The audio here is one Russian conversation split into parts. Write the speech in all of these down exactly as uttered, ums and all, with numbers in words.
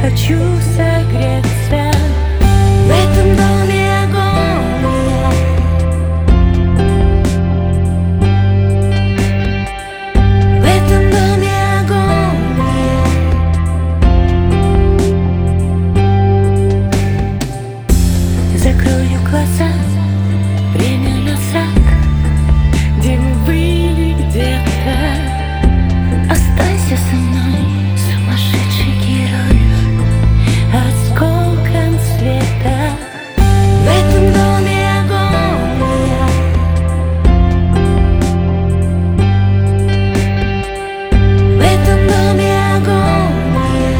хочу согреться. В этом доме агония, в этом доме агония. Закрою глаза, время назад, где мы были где-то. Останься со мной, сумасшедший герой, осколком света. В этом доме агония, в этом доме агония.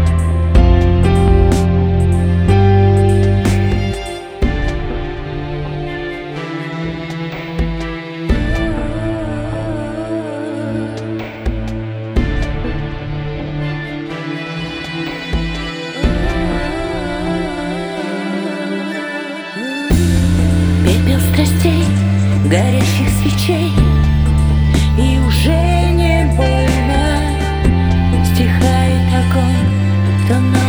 Пепел страстей, горящих свечей, и уже не больно. Стихает огонь, то